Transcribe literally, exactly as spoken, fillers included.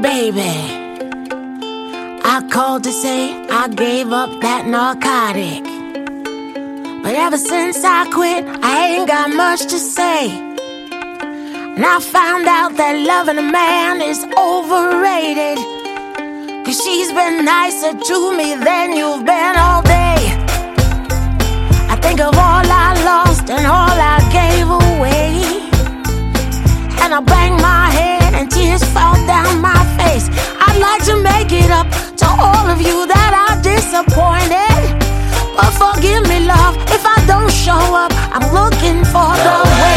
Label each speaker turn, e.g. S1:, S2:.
S1: baby. I called to say I gave up that narcotic, but ever since I quit, I ain't got much to say. And I found out that loving a man is overrated, 'cause she's been nicer to me than you've been all day. I think of all I lost and all I gave away, and I bang my head and tears fall down my face. I'd like to make it up to all of you that I disappointed, but forgive me, love, if I don't show up. I'm looking for the way.